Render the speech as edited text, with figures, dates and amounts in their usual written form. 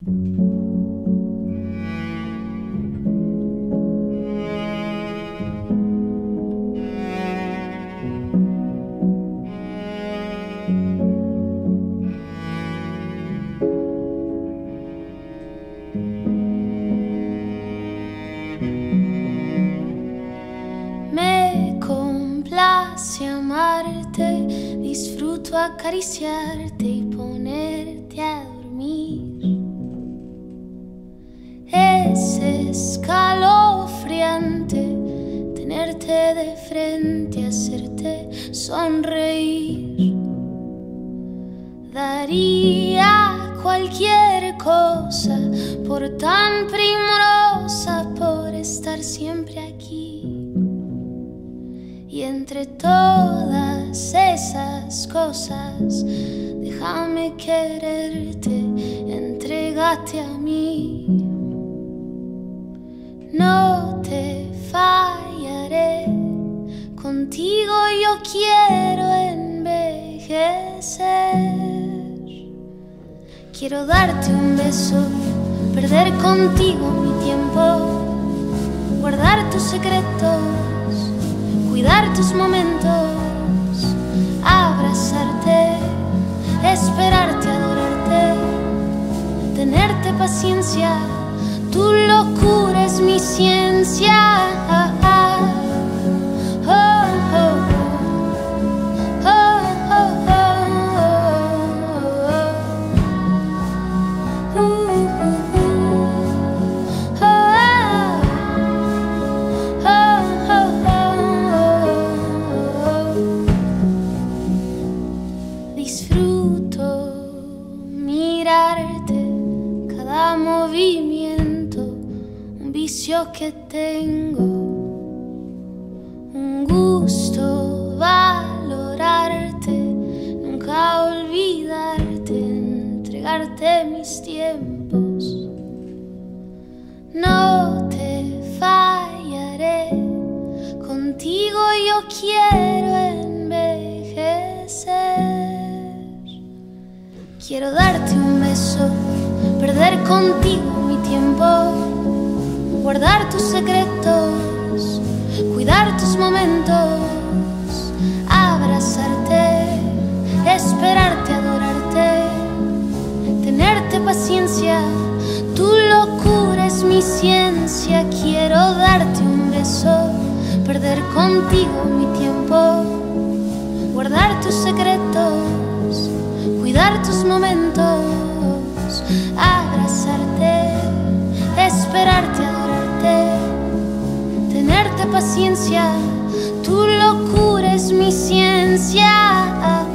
Me complace amarte, disfruto acariciarte y ponerte a dormir. Es escalofriante tenerte de frente, hacerte sonreír. Daría cualquier cosa por tan primorosa, por estar siempre aquí. Y entre todas esas cosas, déjame quererte, entrégate a mí. No te fallaré, contigo yo quiero envejecer. Quiero darte un beso, perder contigo mi tiempo, guardar tus secretos, cuidar tus momentos, abrazarte, esperarte, adorarte, tenerte paciencia. Tu locura es mi ciencia. Disfruto mirarte, cada movimiento, un vicio que tengo, un gusto valorarte, nunca olvidarte, entregarte mis tiempos. No te fallaré, contigo yo quiero envejecer. Quiero darte un beso, perder contigo mi tiempo, guardar tus secretos, cuidar tus momentos, abrazarte, esperarte, adorarte, tenerte paciencia. Tu locura es mi ciencia. Quiero darte un beso, perder contigo mi tiempo, guardar tus secretos, cuidar tus momentos, abrazarte, esperarte, adorarte, tenerte paciencia. Tu locura es mi ciencia.